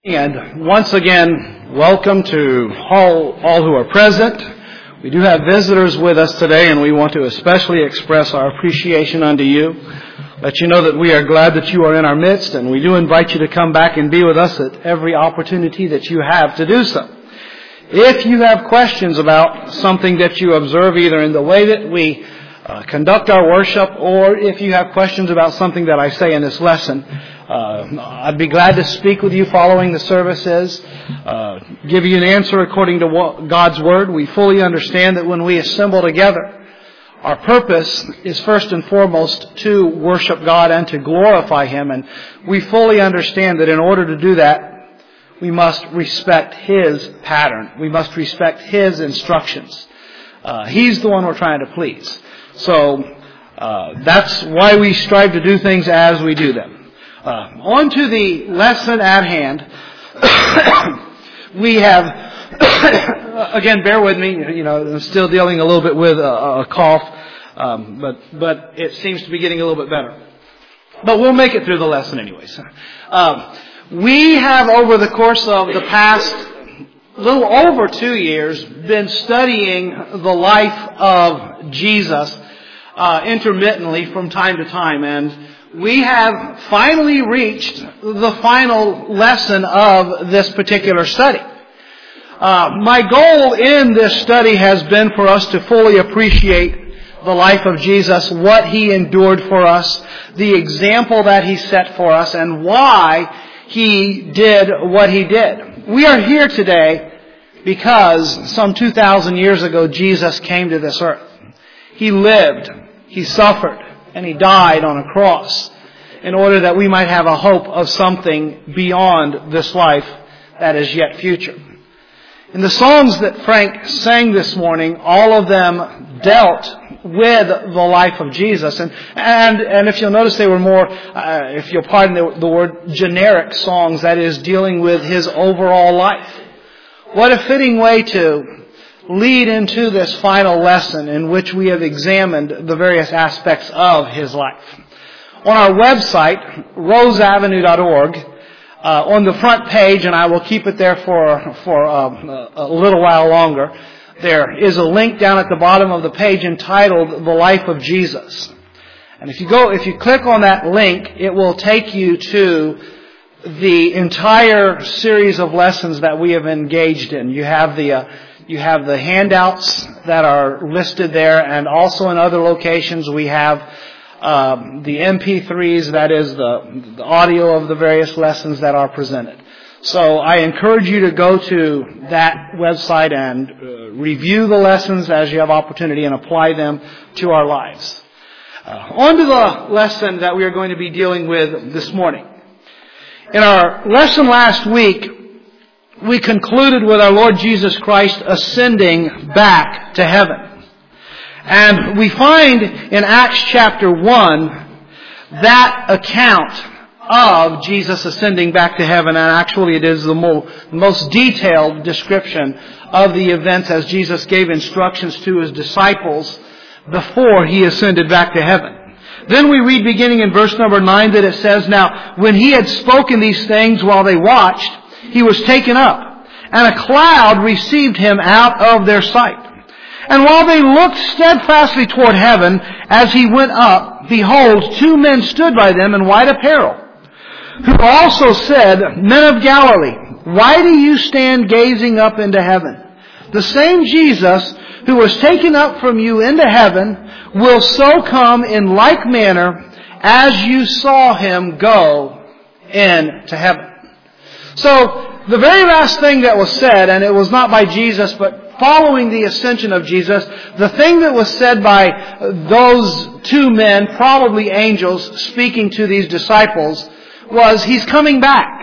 And once again, welcome to all who are present. We do have visitors with us today, and we want to especially express our appreciation unto you. Let you know that we are glad that you are in our midst, and we do invite you to come back and be with us at every opportunity that you have to do so. If you have questions about something that you observe, either in the way that we conduct our worship, or if you have questions about something that I say in this lesson, I'd be glad to speak with you following the services, give you an answer according to God's Word. We fully understand that when we assemble together, our purpose is first and foremost to worship God and to glorify Him. And we fully understand that in order to do that, we must respect His pattern. We must respect His instructions. He's the one we're trying to please. So that's why we strive to do things as we do them. On to the lesson at hand. We have, again, bear with me, I'm still dealing a little bit with a cough, but it seems to be getting a little bit better. But we'll make it through the lesson anyways. We have, over the course of the past little over 2 years, been studying the life of Jesus intermittently from time to time, and we have finally reached the final lesson of this particular study. My goal in this study has been for us to fully appreciate the life of Jesus, what He endured for us, the example that He set for us, and why He did what He did. We are here today because some 2,000 years ago Jesus came to this earth. He lived, He suffered, and He died on a cross in order that we might have a hope of something beyond this life that is yet future. In the songs that Frank sang this morning, all of them dealt with the life of Jesus. And if you'll notice, they were more, if you'll pardon the word, generic songs, that is, dealing with His overall life. What a fitting way to lead into this final lesson in which we have examined the various aspects of His life. On our website, roseavenue.org, on the front page, and I will keep it there for a little while longer, there is a link down at the bottom of the page entitled The Life of Jesus. And if you click on that link, it will take you to the entire series of lessons that we have engaged in. You have the handouts that are listed there, and also in other locations we have the MP3s, that is the audio of the various lessons that are presented. So I encourage you to go to that website and review the lessons as you have opportunity and apply them to our lives. On to the lesson that we are going to be dealing with this morning. In our lesson last week, we concluded with our Lord Jesus Christ ascending back to heaven. And we find in Acts chapter 1 that account of Jesus ascending back to heaven, and actually it is the most detailed description of the events as Jesus gave instructions to His disciples before He ascended back to heaven. Then we read beginning in verse number 9 that it says, "Now when He had spoken these things while they watched, He was taken up, and a cloud received Him out of their sight. And while they looked steadfastly toward heaven as He went up, behold, 2 men stood by them in white apparel, who also said, 'Men of Galilee, why do you stand gazing up into heaven? The same Jesus who was taken up from you into heaven will so come in like manner as you saw Him go into heaven.'" So, the very last thing that was said, and it was not by Jesus, but following the ascension of Jesus, the thing that was said by those 2 men, probably angels, speaking to these disciples, was, He's coming back.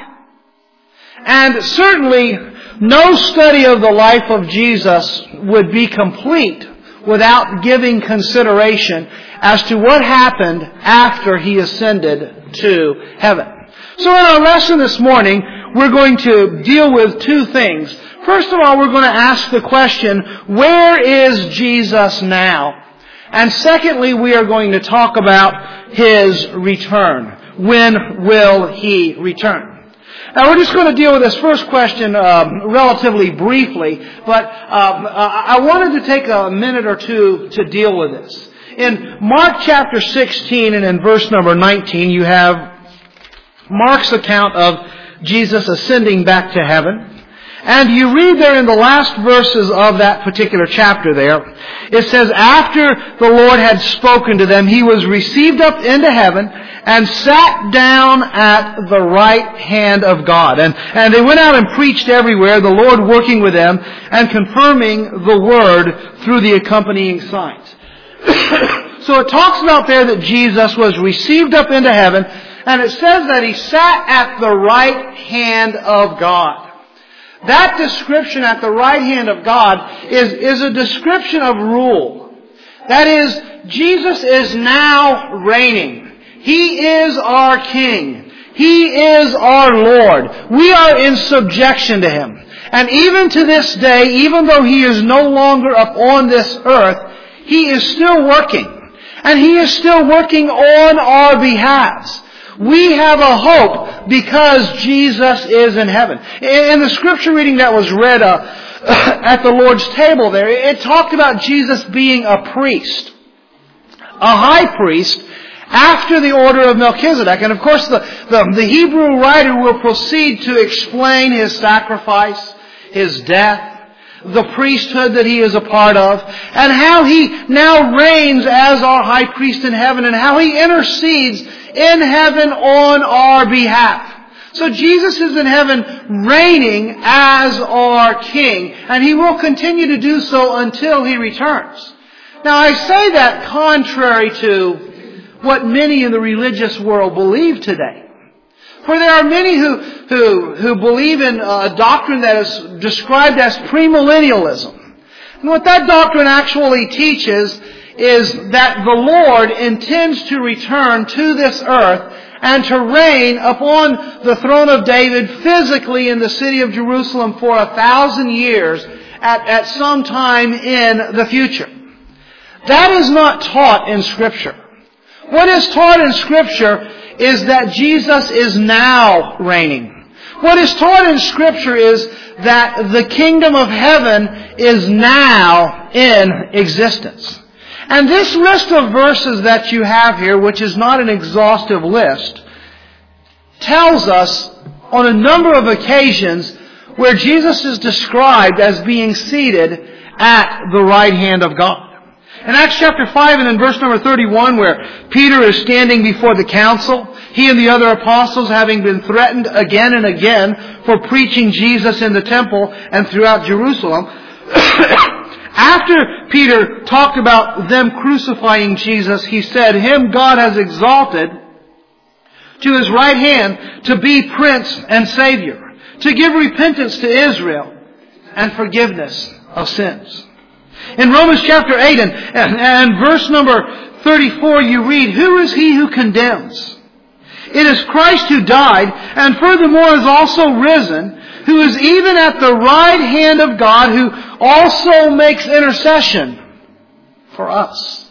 And certainly, no study of the life of Jesus would be complete without giving consideration as to what happened after He ascended to heaven. So in our lesson this morning, we're going to deal with 2 things. First of all, we're going to ask the question, where is Jesus now? And secondly, we are going to talk about His return. When will He return? Now we're just going to deal with this first question relatively briefly, but I wanted to take a minute or two to deal with this. In Mark chapter 16 and in verse number 19, you have Mark's account of Jesus ascending back to heaven. And you read there in the last verses of that particular chapter there, it says, after the Lord had spoken to them, He was received up into heaven and sat down at the right hand of God. And they went out and preached everywhere, the Lord working with them and confirming the word through the accompanying signs. So it talks about there that Jesus was received up into heaven, and it says that He sat at the right hand of God. That description at the right hand of God is a description of rule. That is, Jesus is now reigning. He is our King. He is our Lord. We are in subjection to Him. And even to this day, even though He is no longer upon this earth, He is still working. And He is still working on our behalves. We have a hope because Jesus is in heaven. In the scripture reading that was read at the Lord's table there, it talked about Jesus being a priest, a high priest, after the order of Melchizedek. And of course the Hebrew writer will proceed to explain His sacrifice, His death, the priesthood that He is a part of, and how He now reigns as our high priest in heaven, and how He intercedes in heaven on our behalf. So Jesus is in heaven reigning as our King, and He will continue to do so until He returns. Now I say that contrary to what many in the religious world believe today. For there are many who believe in a doctrine that is described as premillennialism. And what that doctrine actually teaches is that the Lord intends to return to this earth and to reign upon the throne of David physically in the city of Jerusalem for 1,000 years at some time in the future. That is not taught in Scripture. What is taught in Scripture is that Jesus is now reigning. What is taught in Scripture is that the kingdom of heaven is now in existence. And this list of verses that you have here, which is not an exhaustive list, tells us on a number of occasions where Jesus is described as being seated at the right hand of God. In Acts chapter 5 and in verse number 31, where Peter is standing before the council, he and the other apostles having been threatened again and again for preaching Jesus in the temple and throughout Jerusalem, after Peter talked about them crucifying Jesus, he said, Him God has exalted to His right hand to be Prince and Savior, to give repentance to Israel and forgiveness of sins. In Romans chapter 8 and verse number 34, you read, Who is He who condemns? It is Christ who died, and furthermore is also risen, who is even at the right hand of God, who also makes intercession for us.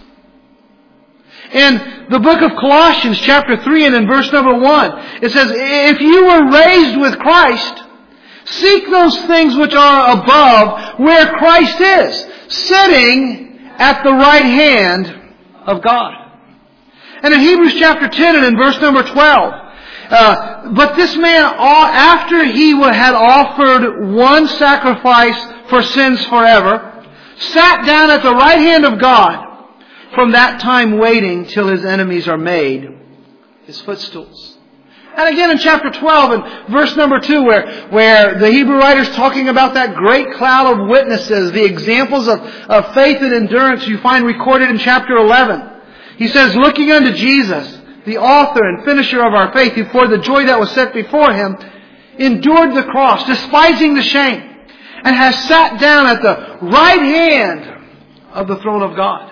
In the book of Colossians chapter 3 and in verse number 1, it says, If you were raised with Christ, seek those things which are above, where Christ is, sitting at the right hand of God. And in Hebrews chapter 10 and in verse number 12, but this man, after he had offered one sacrifice for sins forever, sat down at the right hand of God, from that time waiting till His enemies are made His footstools. And again in chapter 12 and verse number 2, where the Hebrew writer's talking about that great cloud of witnesses, the examples of faith and endurance you find recorded in chapter 11. He says, looking unto Jesus, the author and finisher of our faith, who for the joy that was set before Him, endured the cross, despising the shame, and has sat down at the right hand of the throne of God.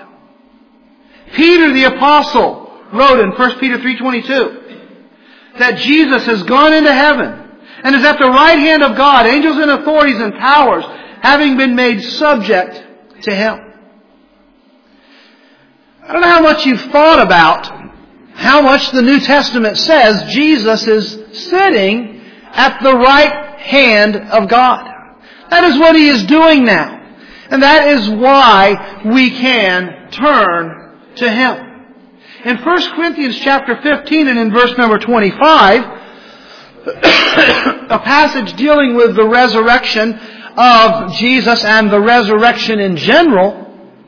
Peter the apostle wrote in 1 Peter 3:22 that Jesus has gone into heaven and is at the right hand of God, angels and authorities and powers having been made subject to Him. I don't know how much you've thought about how much the New Testament says Jesus is sitting at the right hand of God. That is what He is doing now. And that is why we can turn to Him. In 1 Corinthians chapter 15 and in verse number 25, a passage dealing with the resurrection of Jesus and the resurrection in general,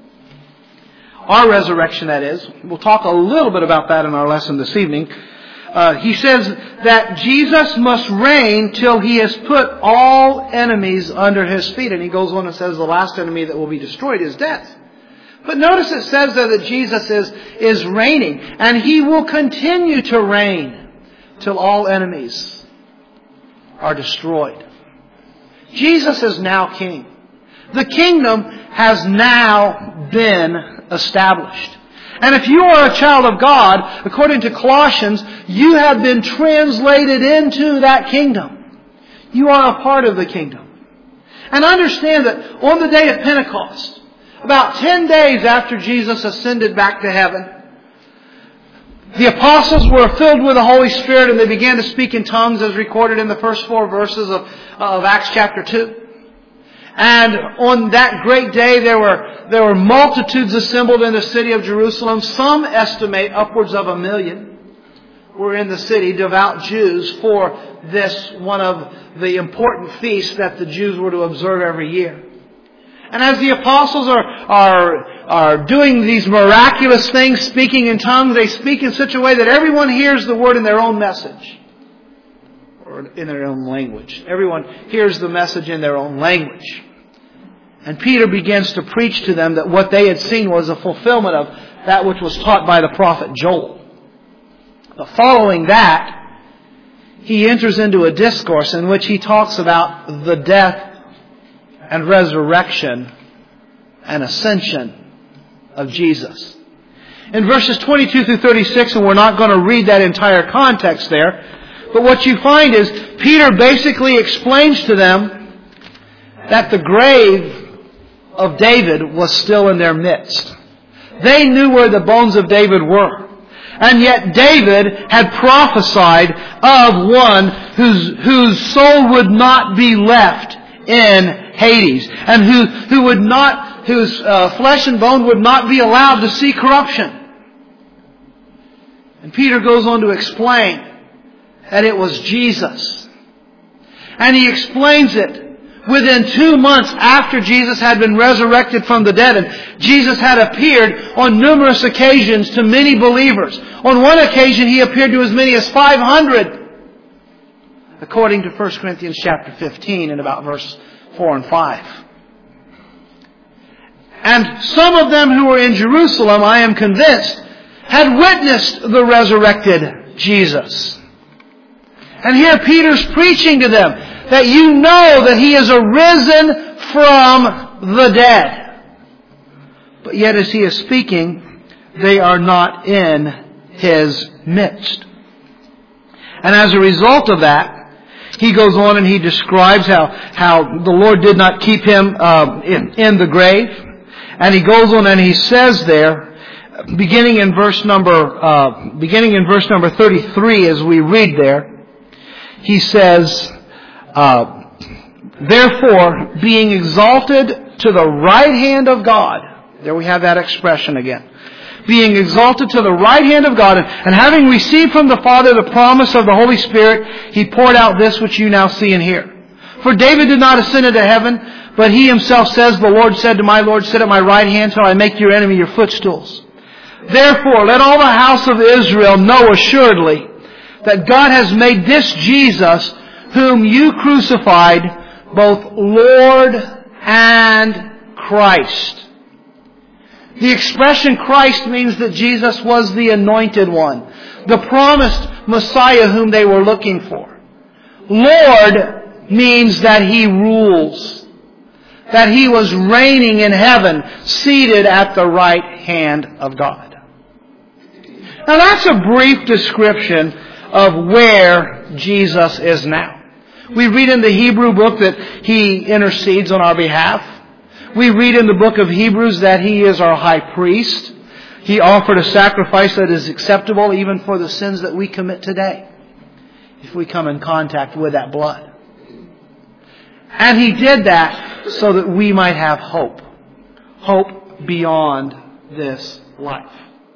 our resurrection that is. We'll talk a little bit about that in our lesson this evening. He says that Jesus must reign till He has put all enemies under His feet. And he goes on and says the last enemy that will be destroyed is death. But notice it says there that Jesus is reigning. And He will continue to reign till all enemies are destroyed. Jesus is now King. The kingdom has now been established. And if you are a child of God, according to Colossians, you have been translated into that kingdom. You are a part of the kingdom. And understand that on the day of Pentecost, about 10 days after Jesus ascended back to heaven, the apostles were filled with the Holy Spirit and they began to speak in tongues as recorded in the first 4 verses of Acts chapter 2. And on that great day there were multitudes assembled in the city of Jerusalem. Some estimate upwards of 1 million were in the city, devout Jews, for this one of the important feasts that the Jews were to observe every year. And as the apostles are doing these miraculous things, speaking in tongues, they speak in such a way that everyone hears the word in their own message. Or in their own language. Everyone hears the message in their own language. And Peter begins to preach to them that what they had seen was a fulfillment of that which was taught by the prophet Joel. But following that, he enters into a discourse in which he talks about the death and resurrection and ascension of Jesus. In verses 22 through 36, and we're not going to read that entire context there, but what you find is Peter basically explains to them that the grave of David was still in their midst. They knew where the bones of David were. And yet David had prophesied of one whose soul would not be left in Hades. And whose flesh and bone would not be allowed to see corruption. And Peter goes on to explain that it was Jesus. And he explains it within 2 months after Jesus had been resurrected from the dead. And Jesus had appeared on numerous occasions to many believers. On one occasion he appeared to as many as 500. According to 1 Corinthians chapter 15 and about verse 4 and 5. And some of them who were in Jerusalem, I am convinced, had witnessed the resurrected Jesus. And here Peter's preaching to them that you know that He is arisen from the dead. But yet as He is speaking, they are not in His midst. And as a result of that, he goes on and he describes how the Lord did not keep him in the grave. And he goes on and he says there, beginning in verse number 33 as we read there, he says, therefore, being exalted to the right hand of God. There we have that expression again. Being exalted to the right hand of God, and having received from the Father the promise of the Holy Spirit, He poured out this which you now see and hear. For David did not ascend into heaven, but he himself says, the Lord said to my Lord, sit at my right hand till I make your enemy your footstools. Therefore, let all the house of Israel know assuredly that God has made this Jesus, whom you crucified, both Lord and Christ. The expression Christ means that Jesus was the anointed one, the promised Messiah whom they were looking for. Lord means that He rules, that He was reigning in heaven, seated at the right hand of God. Now that's a brief description of where Jesus is now. We read in the Hebrew book that He intercedes on our behalf. We read in the book of Hebrews that He is our high priest. He offered a sacrifice that is acceptable even for the sins that we commit today. if we come in contact with that blood. And He did that so that we might have hope. Hope beyond this life.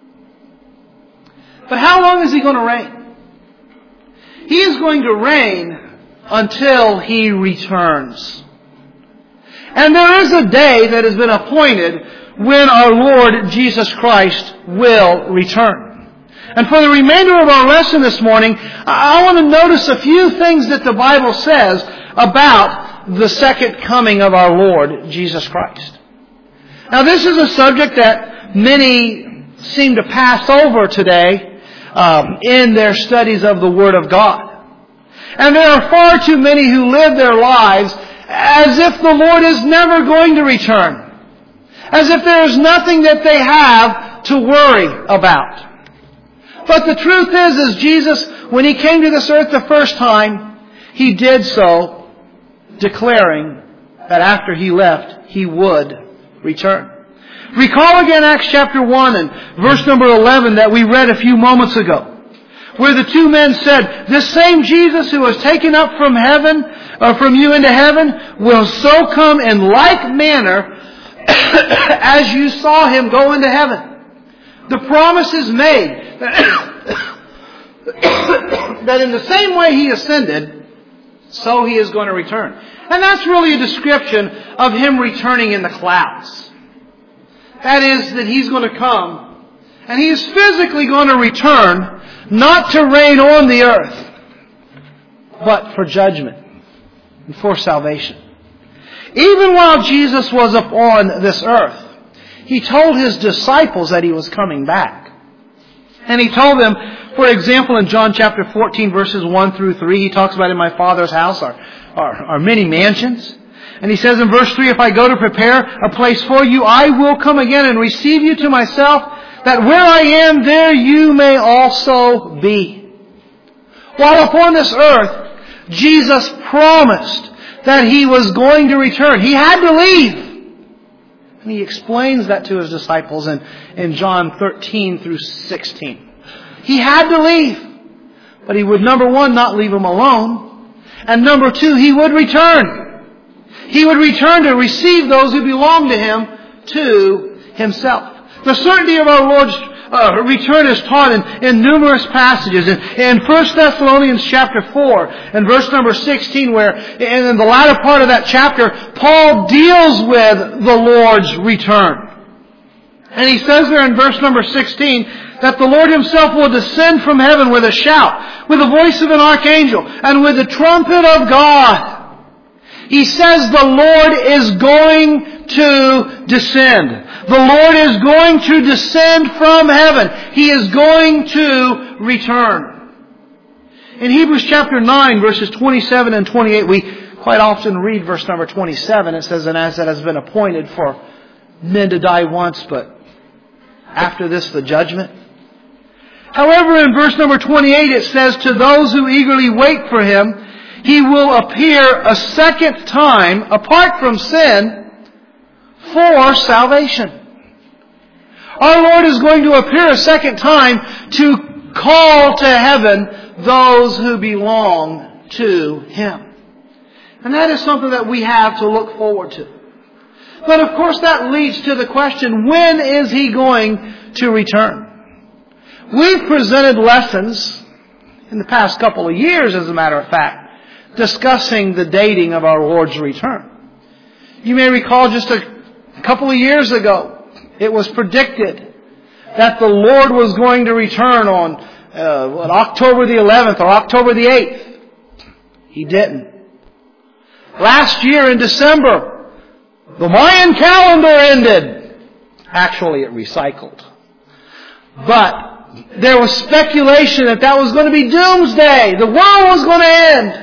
But how long is He going to reign? He is going to reign until He returns. And there is a day that has been appointed when our Lord Jesus Christ will return. And for the remainder of our lesson this morning, I want to notice a few things that the Bible says about the second coming of our Lord Jesus Christ. Now, this is a subject that many seem to pass over today in their studies of the Word of God. And there are far too many who live their lives as if the Lord is never going to return. As if there is nothing that they have to worry about. But the truth is Jesus, when He came to this earth the first time, He did so declaring that after He left, He would return. Recall again Acts chapter 1 and verse number 11 that we read a few moments ago, where the two men said, "This same Jesus who was taken up from heaven, or from you into heaven, will so come in like manner as you saw Him go into heaven." The promise is made that in the same way He ascended, so He is going to return. And that's really a description of Him returning in the clouds. That is, that He's going to come, and He is physically going to return, not to reign on the earth, but for judgment and for salvation. Even while Jesus was upon this earth, He told His disciples that He was coming back. And He told them, for example, in John chapter 14, verses 1 through 3, He talks about, "In my Father's house are many mansions." And He says in verse 3, "If I go to prepare a place for you, I will come again and receive you to myself, that where I am, there you may also be." While upon this earth, Jesus promised that He was going to return. He had to leave. And He explains that to His disciples in John 13 through 16. He had to leave. But He would, number one, not leave them alone. And number two, He would return. He would return to receive those who belong to Him to Himself. The certainty of our Lord's return is taught in numerous passages. In 1 Thessalonians chapter 4 and verse number 16, where in the latter part of that chapter, Paul deals with the Lord's return. And he says there in verse number 16 that the Lord Himself will descend from heaven with a shout, with the voice of an archangel, and with the trumpet of God. He says the Lord is going to descend. The Lord is going to descend from heaven. He is going to return. In Hebrews chapter 9, verses 27 and 28, we quite often read verse number 27. It says, "And as it has been appointed for men to die once, but after this the judgment." However, in verse number 28, it says, "To those who eagerly wait for Him, He will appear a second time, apart from sin, for salvation." Our Lord is going to appear a second time to call to heaven those who belong to Him. And that is something that we have to look forward to. But of course that leads to the question, when is He going to return? We've presented lessons in the past couple of years, as a matter of fact, discussing the dating of our Lord's return. You may recall just a couple of years ago, it was predicted that the Lord was going to return on October the 11th or October the 8th. He didn't. Last year in December, the Mayan calendar ended. Actually, it recycled. But there was speculation that was going to be doomsday. The world was going to end.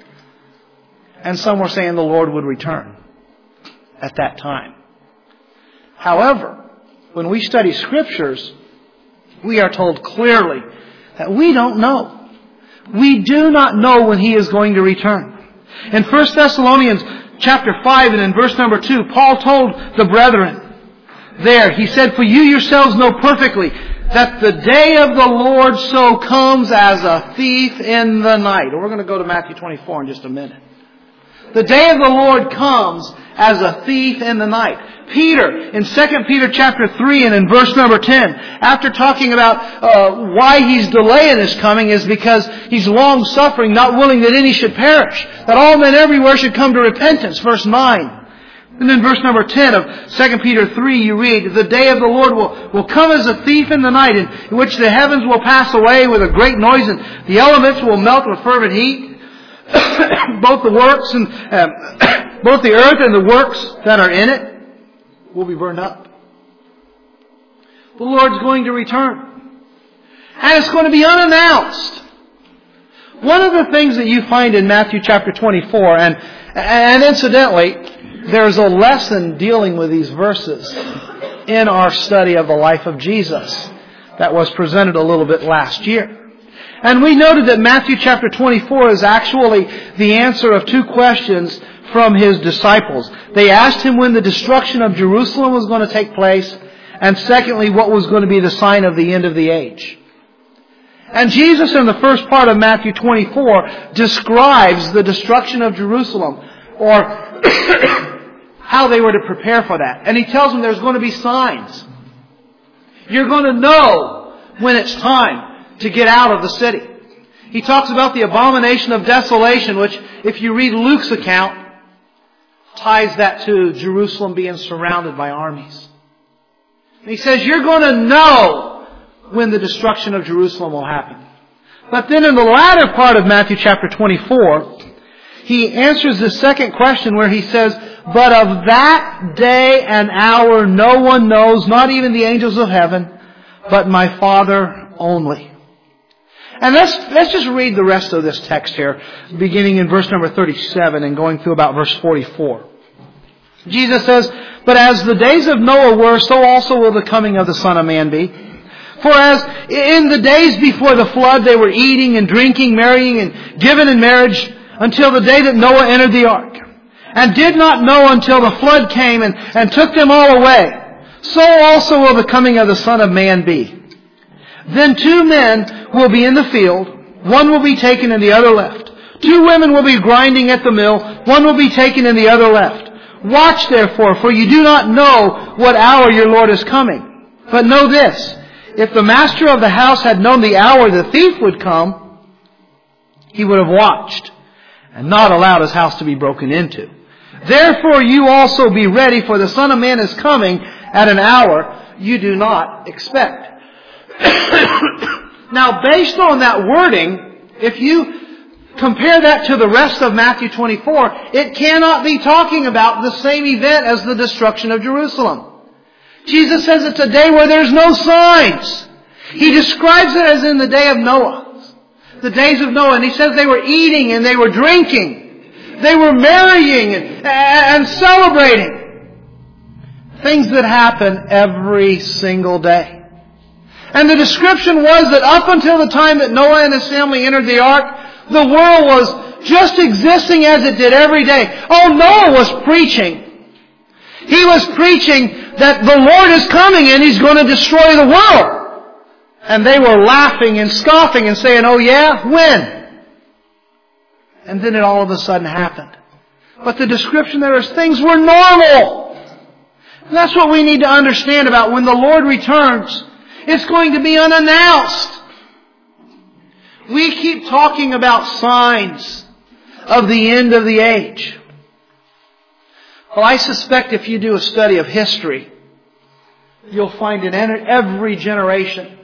And some were saying the Lord would return at that time. However, when we study Scriptures, we are told clearly that we don't know. We do not know when He is going to return. In 1 Thessalonians chapter 5 and in verse number 2, Paul told the brethren there, he said, "For you yourselves know perfectly that the day of the Lord so comes as a thief in the night. We're going to go to Matthew 24 in just a minute. The day of the Lord comes as a thief in the night. Peter, in 2 Peter chapter 3 and in verse number 10, after talking about why He's delaying His coming, is because He's long-suffering, not willing that any should perish, that all men everywhere should come to repentance. Verse 9. And then verse number 10 of 2 Peter 3, you read, the day of the Lord will come as a thief in the night, in which the heavens will pass away with a great noise, and the elements will melt with fervent heat. Both the earth and the works that are in it will be burned up. The Lord's going to return. And it's going to be unannounced. One of the things that you find in Matthew chapter 24, and incidentally, there's a lesson dealing with these verses in our study of the life of Jesus that was presented a little bit last year. And we noted that Matthew chapter 24 is actually the answer of two questions from His disciples. They asked Him when the destruction of Jerusalem was going to take place, and secondly, what was going to be the sign of the end of the age. And Jesus, in the first part of Matthew 24, describes the destruction of Jerusalem, or how they were to prepare for that. And He tells them there's going to be signs. You're going to know when it's time to get out of the city. He talks about the abomination of desolation, which, if you read Luke's account, ties that to Jerusalem being surrounded by armies. And He says, you're going to know when the destruction of Jerusalem will happen. But then in the latter part of Matthew chapter 24, He answers the second question where He says, but of that day and hour no one knows, not even the angels of heaven, but my Father only. And let's just read the rest of this text here, beginning in verse number 37 and going through about verse 44. Jesus says, but as the days of Noah were, so also will the coming of the Son of Man be. For as in the days before the flood they were eating and drinking, marrying and given in marriage until the day that Noah entered the ark, and did not know until the flood came and took them all away, so also will the coming of the Son of Man be. Then two men will be in the field, one will be taken and the other left. Two women will be grinding at the mill, one will be taken and the other left. Watch therefore, for you do not know what hour your Lord is coming. But know this, if the master of the house had known the hour the thief would come, he would have watched and not allowed his house to be broken into. Therefore you also be ready, for the Son of Man is coming at an hour you do not expect. Now, based on that wording, if you compare that to the rest of Matthew 24, it cannot be talking about the same event as the destruction of Jerusalem. Jesus says it's a day where there's no signs. He describes it as in the day of Noah, the days of Noah, and He says they were eating and they were drinking. They were marrying and celebrating. Things that happen every single day. And the description was that up until the time that Noah and his family entered the ark, the world was just existing as it did every day. Oh, Noah was preaching. He was preaching that the Lord is coming and He's going to destroy the world. And they were laughing and scoffing and saying, oh yeah, when? And then it all of a sudden happened. But the description there is things were normal. And that's what we need to understand about when the Lord returns. It's going to be unannounced. We keep talking about signs of the end of the age. Well, I suspect if you do a study of history, you'll find in every generation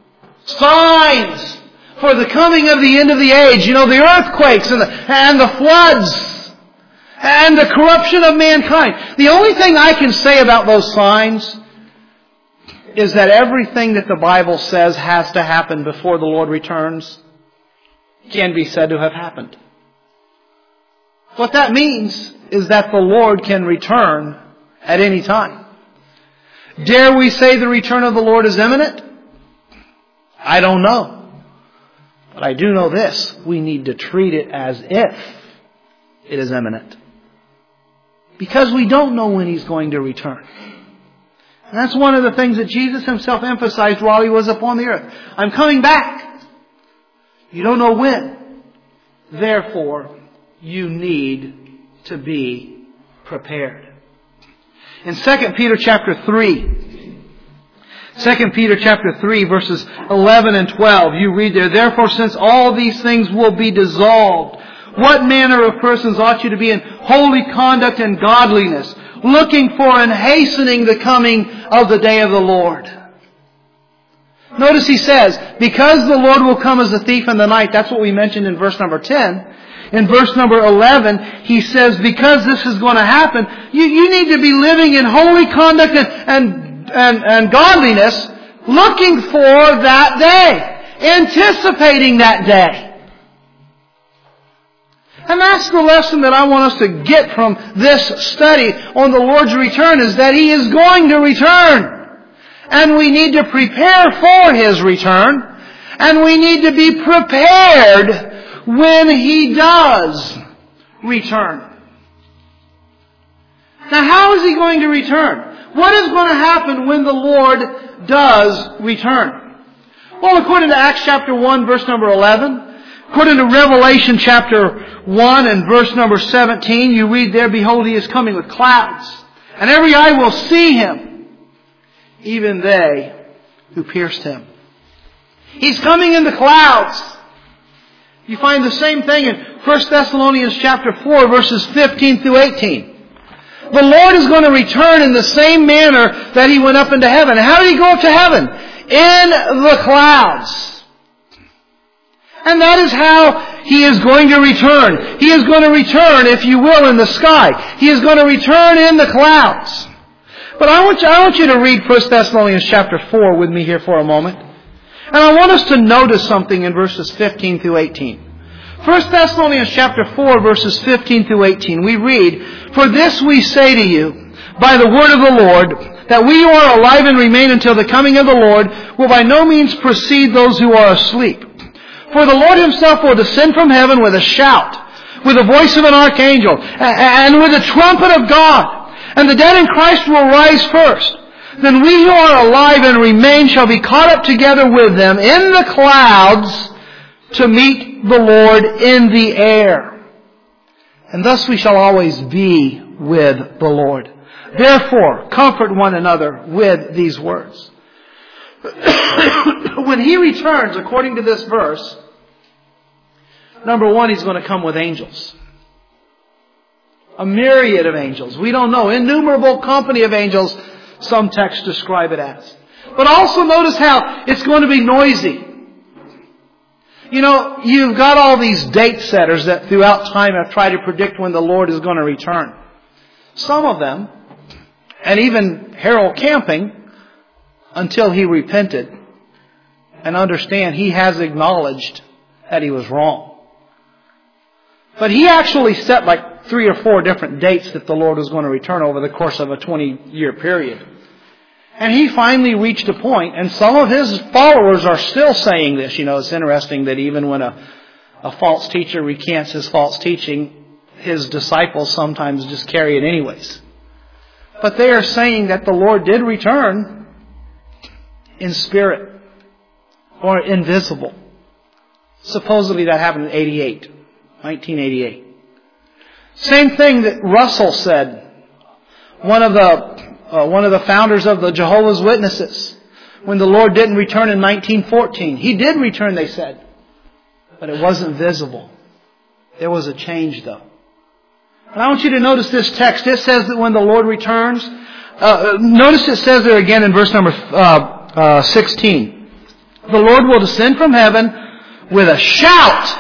signs for the coming of the end of the age. You know, the earthquakes and the floods and the corruption of mankind. The only thing I can say about those signs is that everything that the Bible says has to happen before the Lord returns can be said to have happened. What that means is that the Lord can return at any time. Dare we say the return of the Lord is imminent? I don't know. But I do know this. We need to treat it as if it is imminent. Because we don't know when He's going to return. And that's one of the things that Jesus Himself emphasized while He was upon the earth. I'm coming back. You don't know when. Therefore, you need to be prepared. In 2 Peter chapter 3, 2 Peter chapter 3 verses 11 and 12, you read there, "Therefore, since all these things will be dissolved, what manner of persons ought you to be in holy conduct and godliness, looking for and hastening the coming of the day of the Lord?" Notice he says, because the Lord will come as a thief in the night. That's what we mentioned in verse number 10. In verse number 11, he says, because this is going to happen, you need to be living in holy conduct and godliness, looking for that day, anticipating that day. And that's the lesson that I want us to get from this study on the Lord's return, is that He is going to return. And we need to prepare for His return. And we need to be prepared when He does return. Now, how is He going to return? What is going to happen when the Lord does return? Well, according to Acts chapter 1, verse number 11, according to Revelation chapter 1 and verse number 17, you read there, "Behold, He is coming with clouds, and every eye will see Him, even they who pierced Him." He's coming in the clouds. You find the same thing in 1 Thessalonians chapter 4, verses 15 through 18. The Lord is going to return in the same manner that He went up into heaven. How did He go up to heaven? In the clouds. And that is how He is going to return. He is going to return, if you will, in the sky. He is going to return in the clouds. But I want you to read 1 Thessalonians chapter 4 with me here for a moment. And I want us to notice something in verses 15 through 18. 1 Thessalonians chapter 4, verses 15 through 18, we read, "For this we say to you, by the word of the Lord, that we who are alive and remain until the coming of the Lord will by no means precede those who are asleep. For the Lord Himself will descend from heaven with a shout, with the voice of an archangel, and with the trumpet of God. And the dead in Christ will rise first. Then we who are alive and remain shall be caught up together with them in the clouds to meet the Lord in the air. And thus we shall always be with the Lord. Therefore, comfort one another with these words." When He returns, according to this verse, number one, He's going to come with angels. A myriad of angels. We don't know. Innumerable company of angels, some texts describe it as. But also notice how it's going to be noisy. You know, you've got all these date setters that throughout time have tried to predict when the Lord is going to return. Some of them, and even Harold Camping, until he repented and understand he has acknowledged that he was wrong. But he actually set like 3 or 4 different dates that the Lord was going to return over the course of a 20-year period. And he finally reached a point, and some of his followers are still saying this. You know, it's interesting that even when a false teacher recants his false teaching, his disciples sometimes just carry it anyways. But they are saying that the Lord did return in spirit or invisible. Supposedly that happened in 1988. Same thing that Russell said, one of the founders of the Jehovah's Witnesses, when the Lord didn't return in 1914. He did return, they said, but it wasn't visible. There was a change, though. And I want you to notice this text. It says that when the Lord returns, notice it says there again in verse number 16. The Lord will descend from heaven with a shout,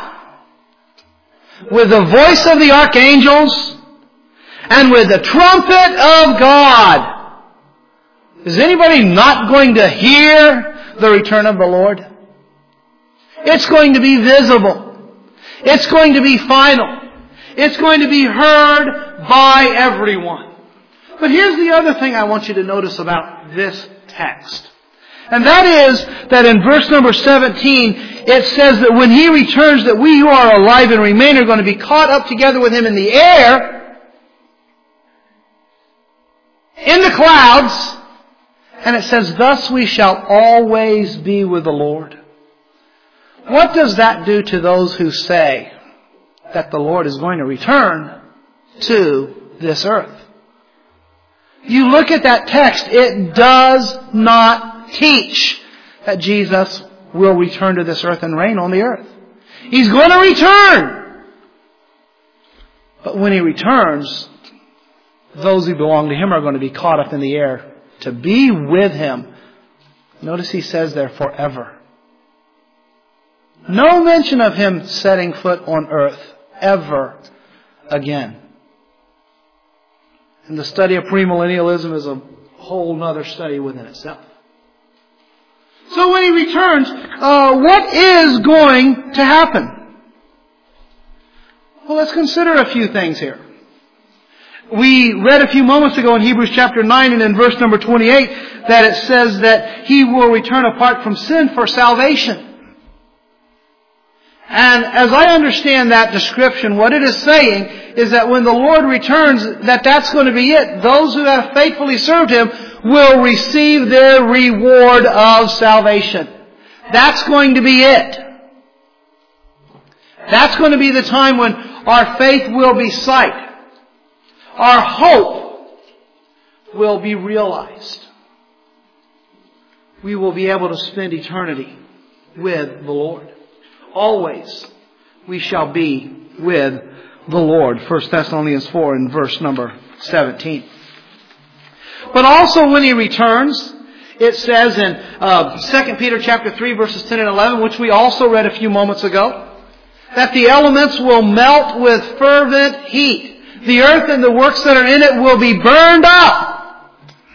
with the voice of the archangels, and with the trumpet of God. Is anybody not going to hear the return of the Lord? It's going to be visible. It's going to be final. It's going to be heard by everyone. But here's the other thing I want you to notice about this text. And that is that in verse number 17, it says that when He returns, that we who are alive and remain are going to be caught up together with Him in the air, in the clouds, And it says, thus we shall always be with the Lord. What does that do to those who say that the Lord is going to return to this earth? You look at that text, it does not teach that Jesus will return to this earth and reign on the earth. He's going to return. But when He returns, those who belong to Him are going to be caught up in the air to be with Him. Notice He says there, forever. No mention of Him setting foot on earth ever again. And the study of premillennialism is a whole other study within itself. So when He returns, what is going to happen? Well, let's consider a few things here. We read a few moments ago in Hebrews chapter 9 and in verse number 28 that it says that He will return apart from sin for salvation. And as I understand that description, what it is saying is that when the Lord returns, that's going to be it. Those who have faithfully served Him will receive their reward of salvation. That's going to be it. That's going to be the time when our faith will be sight. Our hope will be realized. We will be able to spend eternity with the Lord. Always we shall be with the Lord. 1 Thessalonians 4 and verse number 17. But also when He returns, it says in 2 Peter chapter 3 verses 10 and 11, which we also read a few moments ago, that the elements will melt with fervent heat. The earth and the works that are in it will be burned up.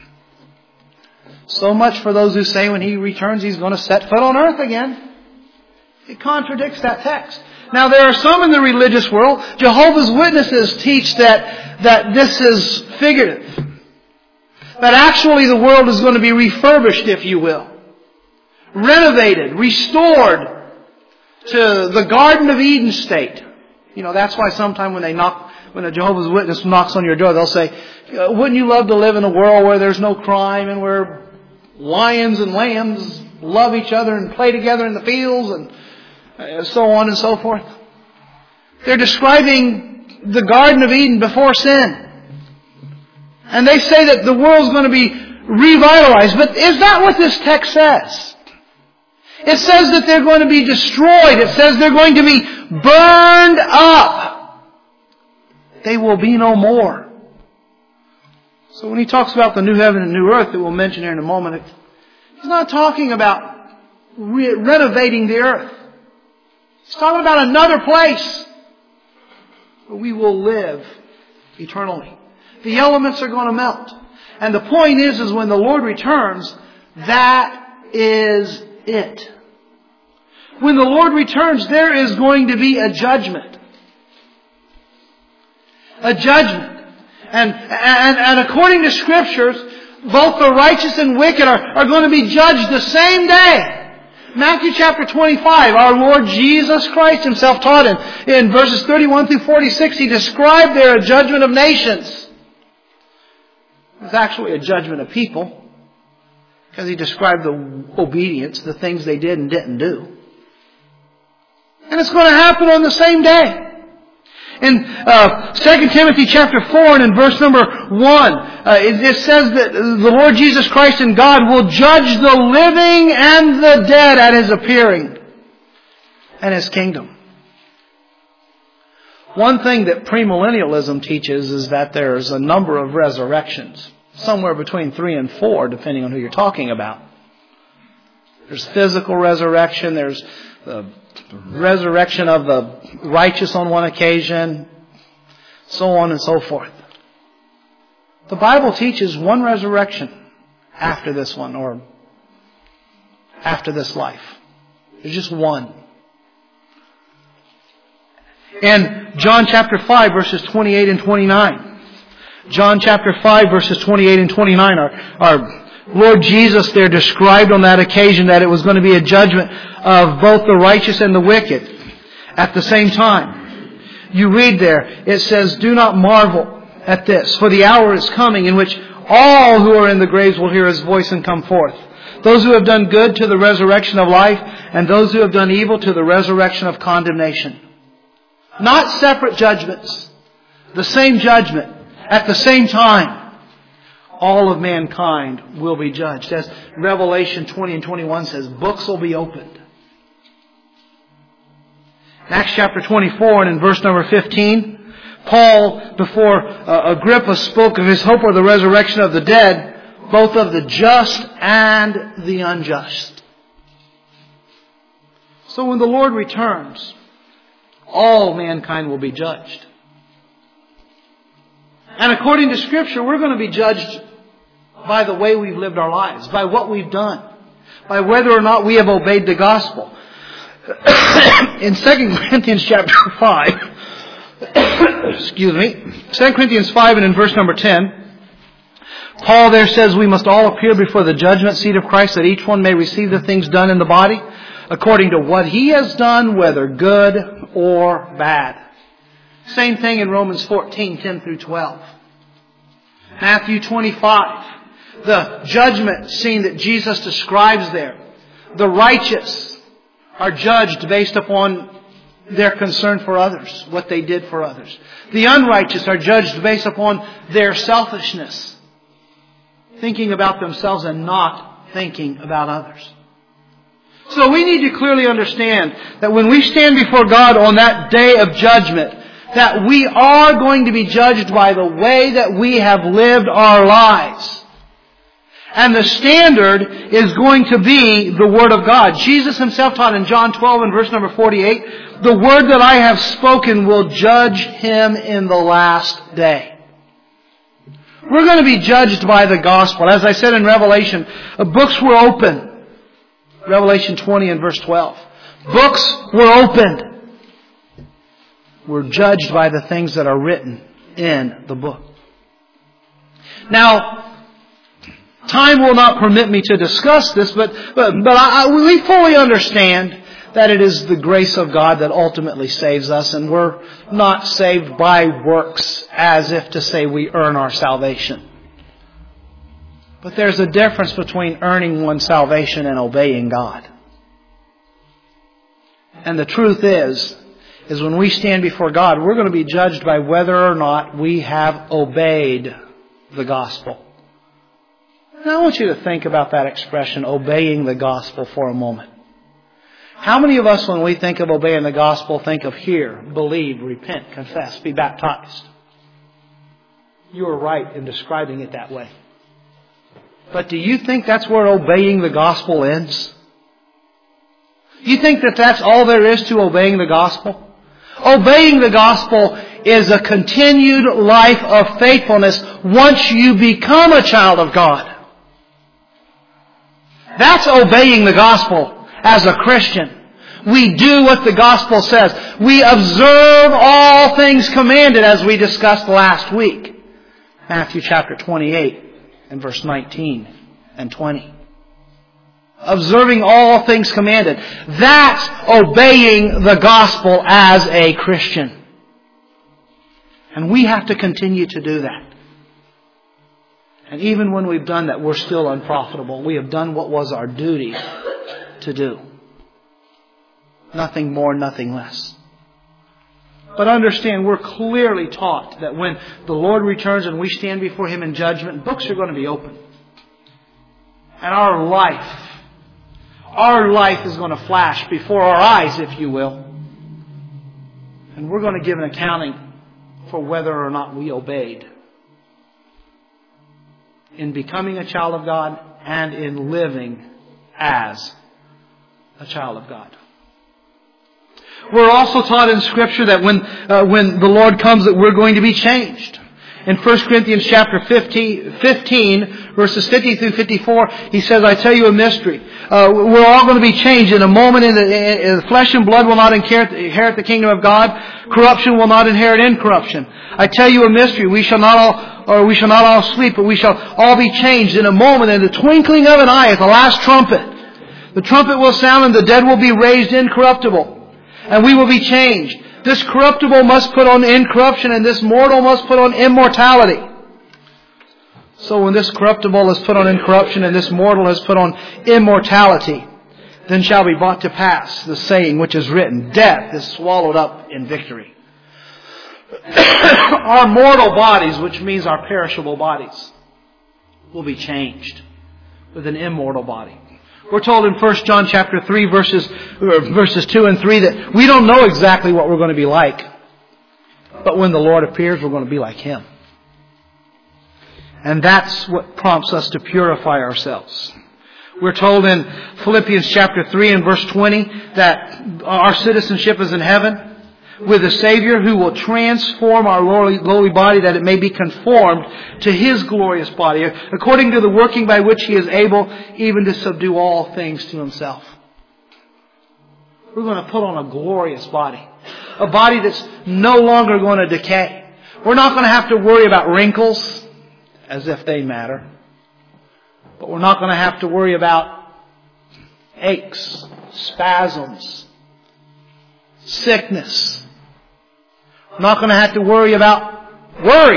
So much for those who say when He returns He's going to set foot on earth again. It contradicts that text. Now there are some in the religious world, Jehovah's Witnesses teach that this is figurative. That actually the world is going to be refurbished, if you will. Renovated, restored to the Garden of Eden state. You know, that's why sometime when a Jehovah's Witness knocks on your door, they'll say, wouldn't you love to live in a world where there's no crime and where lions and lambs love each other and play together in the fields and so on and so forth? They're describing the Garden of Eden before sin. And they say that the world's going to be revitalized. But is that what this text says? It says that they're going to be destroyed. It says they're going to be burned up. They will be no more. So when He talks about the new heaven and new earth that we'll mention here in a moment, He's not talking about renovating the earth. He's talking about another place where we will live eternally. The elements are going to melt. And the point is when the Lord returns, that is it. When the Lord returns, there is going to be a judgment. A judgment. And according to Scriptures, both the righteous and wicked are going to be judged the same day. Matthew chapter 25, our Lord Jesus Christ Himself taught in verses 31 through 46, He described there a judgment of nations. It was actually a judgment of people, because He described the obedience, the things they did and didn't do. And it's going to happen on the same day. In 2 Timothy chapter 4 and in verse number 1, it says that the Lord Jesus Christ and God will judge the living and the dead at His appearing and His kingdom. One thing that premillennialism teaches is that there's a number of resurrections, somewhere between 3 and 4, depending on who you're talking about. There's physical resurrection, there's the resurrection of the righteous on one occasion, so on and so forth. The Bible teaches one resurrection after this one, or after this life. There's just one. In John chapter 5 verses 28 and 29. John chapter 5 verses 28 and 29 our Lord Jesus there described on that occasion that it was going to be a judgment of both the righteous and the wicked at the same time. You read there, it says, "Do not marvel at this, for the hour is coming in which All who are in the graves will hear His voice and come forth. Those who have done good to the resurrection of life, and those who have done evil to the resurrection of condemnation. Not separate judgments. The same judgment at the same time. All of mankind will be judged. As Revelation 20 and 21 says, books will be opened. In Acts chapter 24 and in verse number 15, Paul, before Agrippa, spoke of his hope of the resurrection of the dead, both of the just and the unjust. So when the Lord returns, all mankind will be judged. And according to Scripture, we're going to be judged by the way we've lived our lives, by what we've done, by whether or not we have obeyed the gospel. In 2 Corinthians chapter 5, 2 Corinthians 5 and in verse number 10, Paul there says we must all appear before the judgment seat of Christ, that each one may receive the things done in the body according to what he has done, whether good or bad. Same thing in Romans 14, 10 through 12. Matthew 25, the judgment scene that Jesus describes there. The righteous are judged based upon their concern for others, what they did for others. The unrighteous are judged based upon their selfishness, thinking about themselves and not thinking about others. So we need to clearly understand that when we stand before God on that day of judgment, that we are going to be judged by the way that we have lived our lives. And the standard is going to be the Word of God. Jesus Himself taught in John 12 and verse number 48, the word that I have spoken will judge him in the last day. We're going to be judged by the gospel. As I said in Revelation, books were open. Revelation 20 and verse 12. Books were opened. We're judged by the things that are written in the book. Now, time will not permit me to discuss this, but we fully understand that it is the grace of God that ultimately saves us, and we're not saved by works as if to say we earn our salvation. But there's a difference between earning one's salvation and obeying God. And the truth is when we stand before God, we're going to be judged by whether or not we have obeyed the gospel. Now I want you to think about that expression, obeying the gospel, for a moment. How many of us, when we think of obeying the gospel, think of hear, believe, repent, confess, be baptized? You are right in describing it that way. But do you think that's where obeying the gospel ends? You think that that's all there is to obeying the gospel? Obeying the gospel is a continued life of faithfulness once you become a child of God. That's obeying the gospel as a Christian. We do what the gospel says. We observe all things commanded, as we discussed last week. Matthew chapter 28 and verse 19 and 20. Observing all things commanded. That's obeying the gospel as a Christian. And we have to continue to do that. And even when we've done that, we're still unprofitable. We have done what was our duty to do. Nothing more, nothing less. But understand, we're clearly taught that when the Lord returns and we stand before Him in judgment, books are going to be open. And our life is going to flash before our eyes, if you will. And we're going to give an accounting for whether or not we obeyed in becoming a child of God and in living as a child of God. We're also taught in Scripture that when the Lord comes, that we're going to be changed. In 1 Corinthians chapter 15, verses 50 through 54, he says, I tell you a mystery. We're all going to be changed in a moment. In flesh and blood will not inherit the kingdom of God. Corruption will not inherit incorruption. I tell you a mystery. We shall not all sleep, but we shall all be changed in a moment, in the twinkling of an eye, at the last trumpet. The trumpet will sound, and the dead will be raised incorruptible. And we will be changed. This corruptible must put on incorruption, and this mortal must put on immortality. So when this corruptible is put on incorruption and this mortal is put on immortality, then shall be brought to pass the saying which is written, death is swallowed up in victory. Our mortal bodies, which means our perishable bodies, will be changed with an immortal body. We're told in 1 John chapter 3 verses 2 and 3 that we don't know exactly what we're going to be like. But when the Lord appears, we're going to be like Him. And that's what prompts us to purify ourselves. We're told in Philippians chapter 3 and verse 20 that our citizenship is in heaven with a Savior who will transform our lowly body that it may be conformed to His glorious body, according to the working by which He is able even to subdue all things to Himself. We're going to put on a glorious body. A body that's no longer going to decay. We're not going to have to worry about wrinkles, as if they matter. But we're not going to have to worry about aches, spasms, sickness. We're not going to have to worry about worry.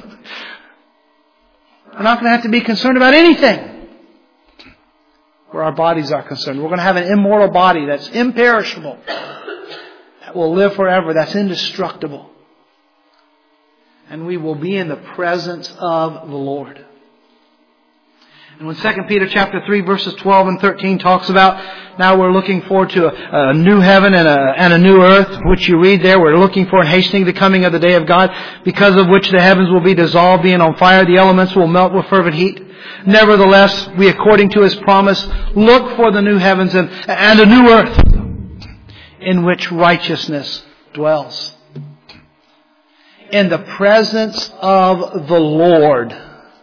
We're not going to have to be concerned about anything where our bodies are concerned. We're going to have an immortal body that's imperishable, that will live forever, that's indestructible. And we will be in the presence of the Lord. And when 2 Peter chapter 3 verses 12 and 13 talks about now we're looking forward to a new heaven and a new earth, which you read there, we're looking for and hastening the coming of the day of God, because of which the heavens will be dissolved, being on fire, the elements will melt with fervent heat. Nevertheless, we, according to His promise, look for the new heavens and a new earth in which righteousness dwells. In the presence of the Lord,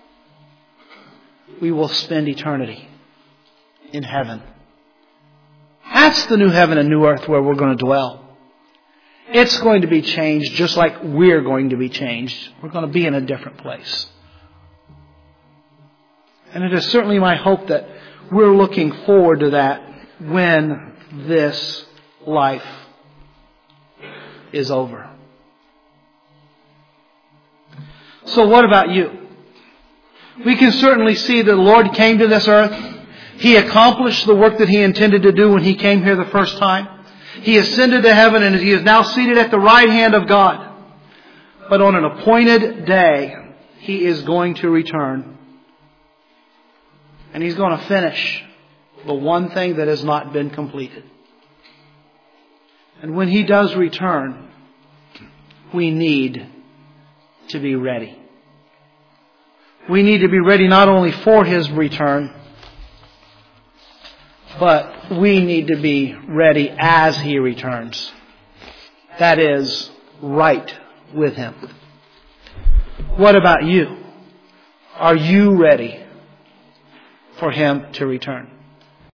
we will spend eternity in heaven. That's the new heaven and new earth where we're going to dwell. It's going to be changed just like we're going to be changed. We're going to be in a different place. And it is certainly my hope that we're looking forward to that when this life is over. So what about you? We can certainly see that the Lord came to this earth. He accomplished the work that He intended to do when He came here the first time. He ascended to heaven and He is now seated at the right hand of God. But on an appointed day, He is going to return. And He's going to finish the one thing that has not been completed. And when He does return, we need to be ready. We need to be ready not only for His return, but we need to be ready as He returns. That is, right with Him. What about you? Are you ready for Him to return?